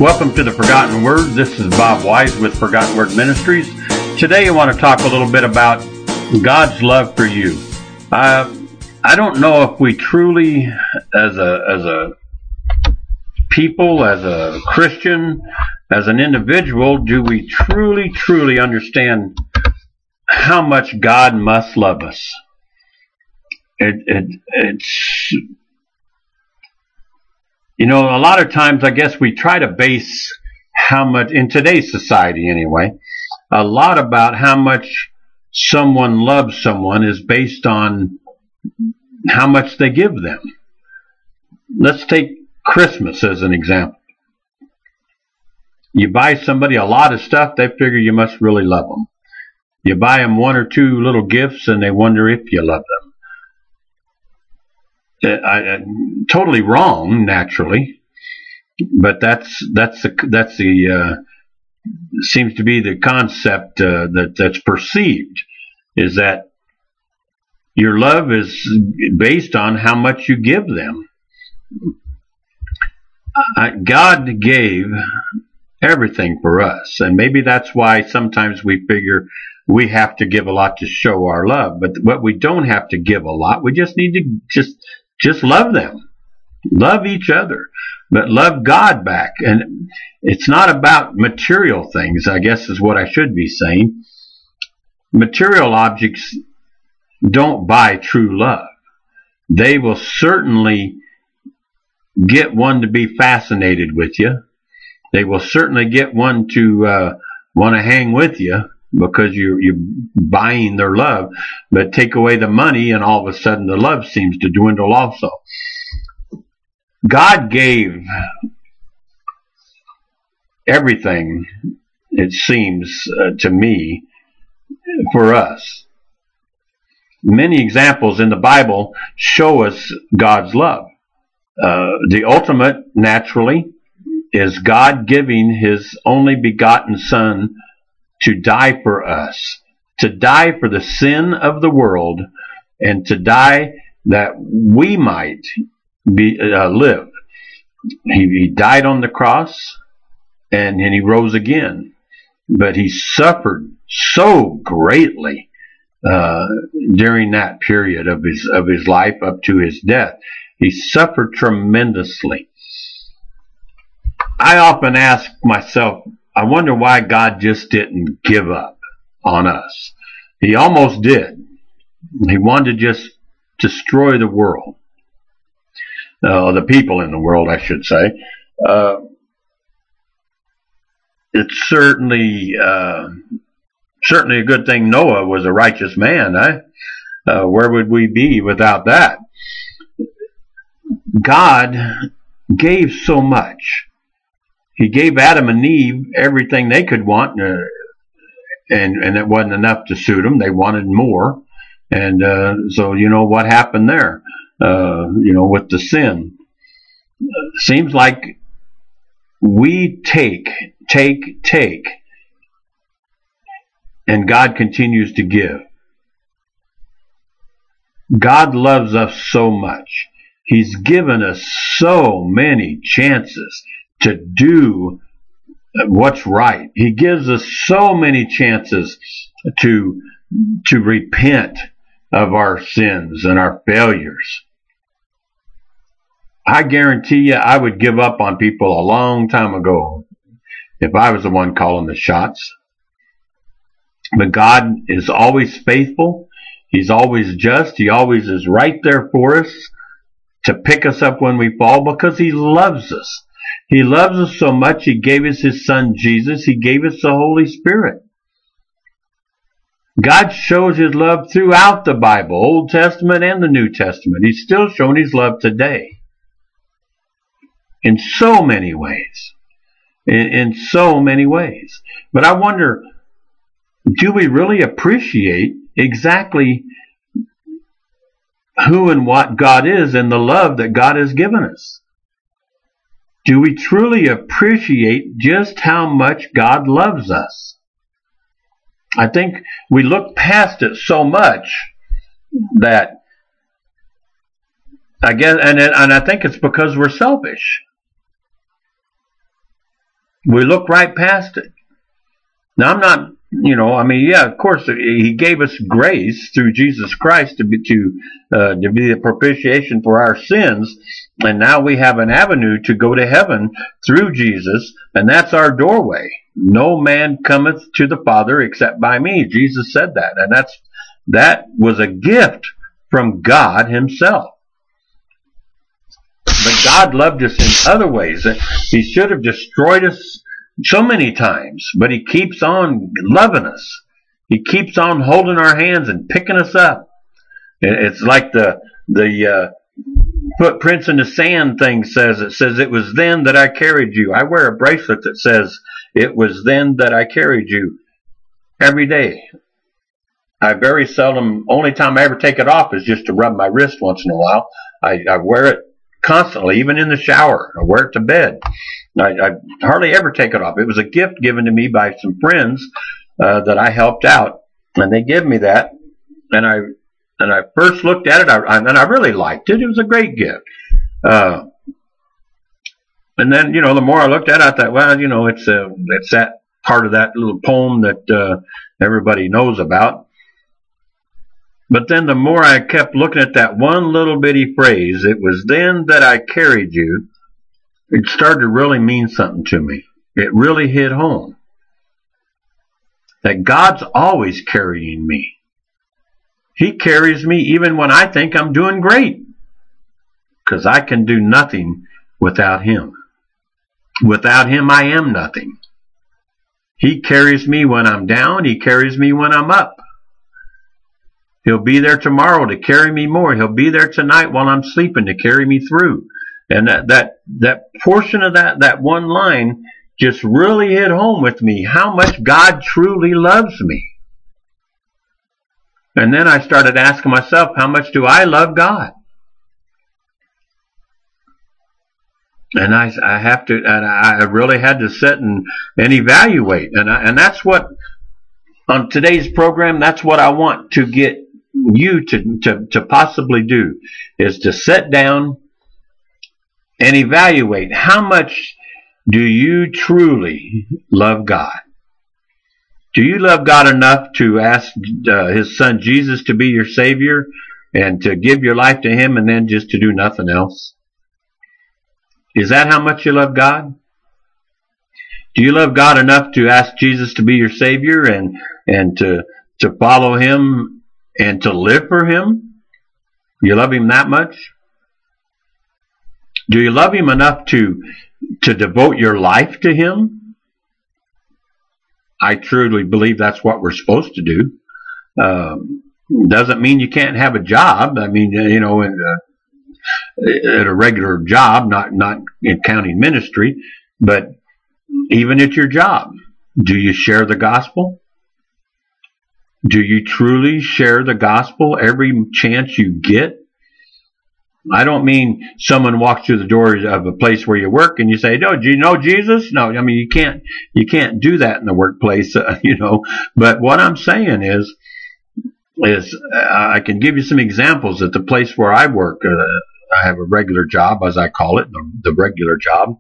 Welcome to the Forgotten Word. This is Bob Wise with Forgotten Word Ministries. Today I want to talk a little bit about God's love for you. I don't know if we truly, as a people, as a Christian, as an individual, do we truly understand how much God must love us. It's a lot of times I guess we try to base how much, in today's society anyway, a lot about how much someone loves someone is based on how much they give them. Let's take Christmas as an example. You buy somebody a lot of stuff, they figure you must really love them. You buy them one or two little gifts and they wonder if you love them. Totally wrong, naturally, but that's the seems to be the concept that's perceived, is that your love is based on how much you give them. God gave everything for us, and maybe that's why sometimes we figure we have to give a lot to show our love, but we don't have to give a lot. We just need to just love them. Love each other, but love God back. And it's not about material things, I guess is what I should be saying. Material objects don't buy true love. They will certainly get one to be fascinated with you. They will certainly get one to want to hang with you because you're buying their love. But take away the money and all of a sudden the love seems to dwindle also. God gave everything, it seems to me, for us. Many examples in the Bible show us God's love. The ultimate, naturally, is God giving His only begotten Son to die for us, to die for the sin of the world, and to die that we might live. He died on the cross, and He rose again. But He suffered so greatly during that period of his life up to His death. He suffered tremendously. I often ask myself, I wonder why God just didn't give up on us. He almost did. He wanted to just destroy the world. The people in the world, I should say. It's certainly a good thing Noah was a righteous man. Where would we be without that? God gave so much. He gave Adam and Eve everything they could want, and it wasn't enough to suit them. They wanted more. And so what happened there, with the sin. Seems like we take, and God continues to give. God loves us so much. He's given us so many chances to do what's right. He gives us so many chances to repent of our sins and our failures. I guarantee you I would give up on people a long time ago if I was the one calling the shots. But God is always faithful. He's always just. He always is right there for us to pick us up when we fall because He loves us. He loves us so much, He gave us His Son Jesus. He gave us the Holy Spirit. God shows His love throughout the Bible, Old Testament and the New Testament. He's still showing His love today. In so many ways. In so many ways. But I wonder, do we really appreciate exactly who and what God is and the love that God has given us? Do we truly appreciate just how much God loves us? I think we look past it so much that I guess, and I think it's because we're selfish. We look right past it. Now, I'm not, yeah, of course, He gave us grace through Jesus Christ to be the propitiation for our sins, and now we have an avenue to go to heaven through Jesus, and that's our doorway. No man cometh to the Father except by me. Jesus said that, and that was a gift from God Himself. But God loved us in other ways. He should have destroyed us so many times, but He keeps on loving us. He keeps on holding our hands and picking us up. It's like the footprints in the sand thing says. It says, "It was then that I carried you." I wear a bracelet that says, "It was then that I carried you," every day. I very seldom, only time I ever take it off is just to rub my wrist once in a while. I wear it constantly, even in the shower. I wear it to bed. I hardly ever take it off. It was a gift given to me by some friends that I helped out, and they gave me that. And I first looked at it, and I really liked it. It was a great gift. And then, the more I looked at it, I thought, well, it's that part of that little poem that everybody knows about. But then the more I kept looking at that one little bitty phrase, "It was then that I carried you," it started to really mean something to me. It really hit home. That God's always carrying me. He carries me even when I think I'm doing great. Because I can do nothing without Him. Without Him, I am nothing. He carries me when I'm down. He carries me when I'm up. He'll be there tomorrow to carry me more. He'll be there tonight while I'm sleeping to carry me through. And that portion of that one line just really hit home with me, how much God truly loves me. And then I started asking myself, how much do I love God? And I really had to sit and evaluate. And that's what, on today's program, that's what I want to get you to possibly do, is to sit down and evaluate, how much do you truly love God? Do you love God enough to ask His Son Jesus to be your Savior and to give your life to Him and then just to do nothing else? Is that how much you love God? Do you love God enough to ask Jesus to be your Savior and to follow Him and to live for Him? You love Him that much? Do you love Him enough to devote your life to Him? I truly believe that's what we're supposed to do. Doesn't mean you can't have a job. I mean, at a regular job, not in county ministry, but even at your job, do you share the gospel? Do you truly share the gospel every chance you get? I don't mean someone walks through the door of a place where you work and you say, "Oh, do you know Jesus?" No, I mean, you can't do that in the workplace, But what I'm saying is I can give you some examples at the place where I work. I have a regular job, as I call it, the regular job.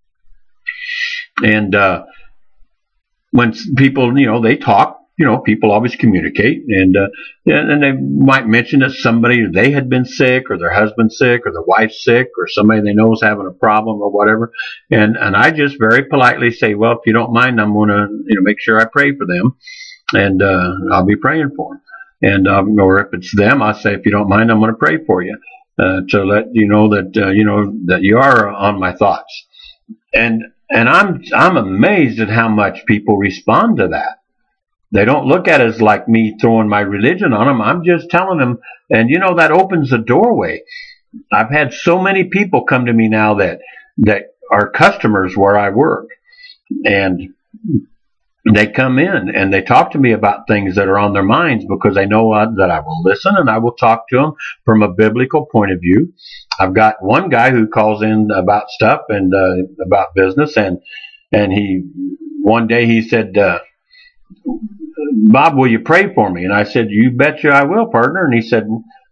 And when people, they talk, people always communicate, and they might mention that they had been sick, or their husband's sick, or their wife's sick, or somebody they know is having a problem or whatever. And I just very politely say, "Well, if you don't mind, I'm going to, make sure I pray for them, and I'll be praying for them." And or if it's them, I say, "If you don't mind, I'm going to pray for you to let you know that that you are on my thoughts." And I'm amazed at how much people respond to that. They don't look at it as like me throwing my religion on them. I'm just telling them, and that opens the doorway. I've had so many people come to me now that are customers where I work, and they come in and they talk to me about things that are on their minds, because they know that I will listen and I will talk to them from a biblical point of view. I've got one guy who calls in about stuff and about business, and one day he said, "Bob, will you pray for me?" And I said, "You betcha I will, partner." And he said,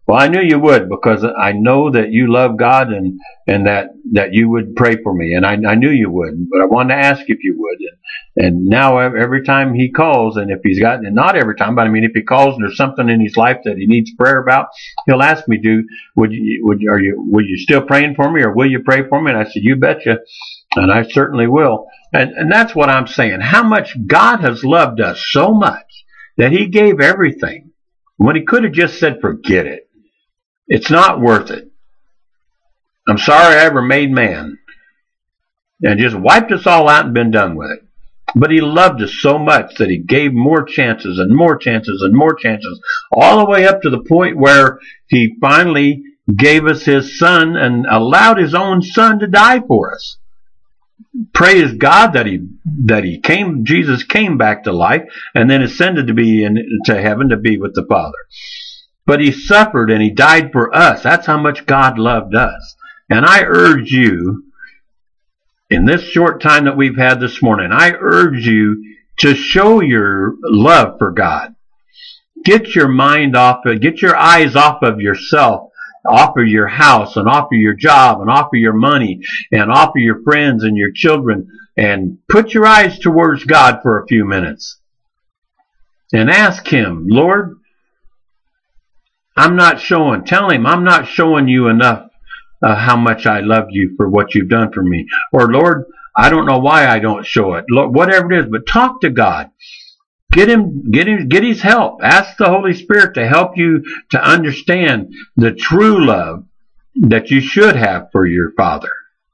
Well, I knew you would, because I know that you love God, and that you would pray for me. And I knew you would, but I wanted to ask if you would. And now every time he calls, and if he's got, and not every time, but I mean, if he calls and there's something in his life that he needs prayer about, he'll ask me, would you still praying for me, or will you pray for me? And I said, you betcha. And I certainly will. And that's what I'm saying. How much God has loved us so much that he gave everything, when he could have just said, forget it. It's not worth it. I'm sorry I ever made man. And just wiped us all out and been done with it. But he loved us so much that he gave more chances and more chances and more chances, all the way up to the point where he finally gave us his son and allowed his own son to die for us. Praise God that Jesus came back to life and then ascended to heaven to be with the Father. But he suffered and he died for us. That's how much God loved us. And I urge you, in this short time that we've had this morning, I urge you to show your love for God. Get your eyes off of yourself, off of your house, and off of your job, and off of your money, and off of your friends and your children, and put your eyes towards God for a few minutes. And ask him, Lord, tell him I'm not showing you enough how much I love you for what you've done for me. Or, Lord, I don't know why I don't show it. Lord, whatever it is, but talk to God. Get his help. Ask the Holy Spirit to help you to understand the true love that you should have for your Father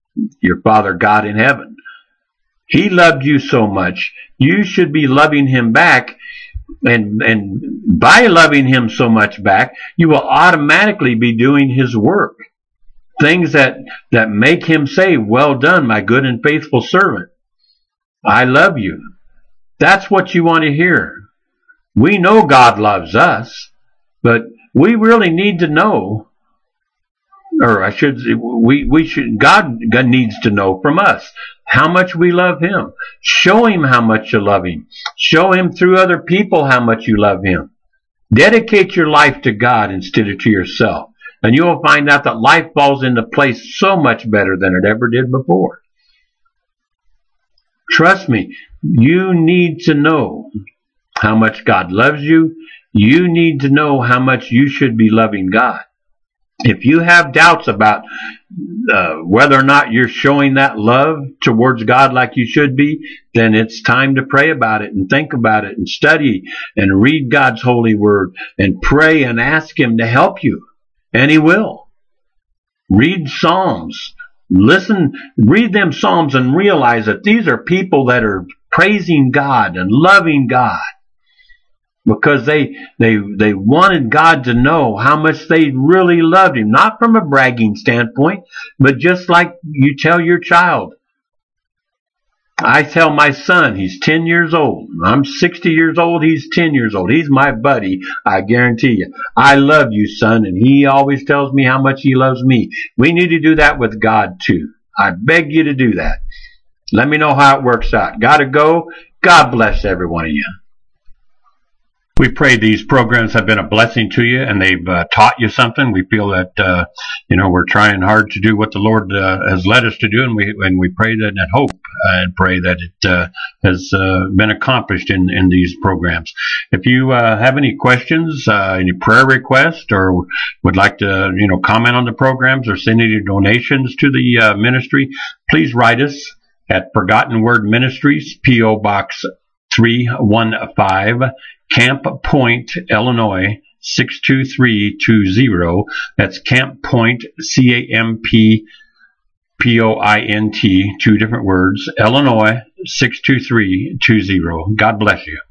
God in heaven. He loved you so much. You should be loving him back. And by loving him so much back, you will automatically be doing his work. Things that make him say, well done, my good and faithful servant. I love you. That's what you want to hear. We know God loves us, but we really need to know, or I should say, God needs to know from us how much we love him. Show him how much you love him. Show him through other people how much you love him. Dedicate your life to God instead of to yourself. And you will find out that life falls into place so much better than it ever did before. Trust me, you need to know how much God loves you. You need to know how much you should be loving God. If you have doubts about whether or not you're showing that love towards God like you should be, then it's time to pray about it and think about it and study and read God's holy word and pray and ask him to help you. And he will. Read Psalms. Read them Psalms and realize that these are people that are praising God and loving God because they wanted God to know how much they really loved him. Not from a bragging standpoint, but just like you tell your child. I tell my son, he's 10 years old. I'm 60 years old. He's 10 years old. He's my buddy. I guarantee you. I love you, son. And he always tells me how much he loves me. We need to do that with God too. I beg you to do that. Let me know how it works out. Gotta go. God bless every one of you. We pray these programs have been a blessing to you and they've taught you something. We feel that, we're trying hard to do what the Lord has led us to do, and we pray that and hope and pray that it has been accomplished in these programs. If you have any questions, any prayer requests, or would like to, comment on the programs or send any donations to the ministry, please write us at Forgotten Word Ministries, P.O. Box 315, Camp Point, Illinois, 62320. That's Camp Point, CAMP POINT, two different words, Illinois, 62320. God bless you.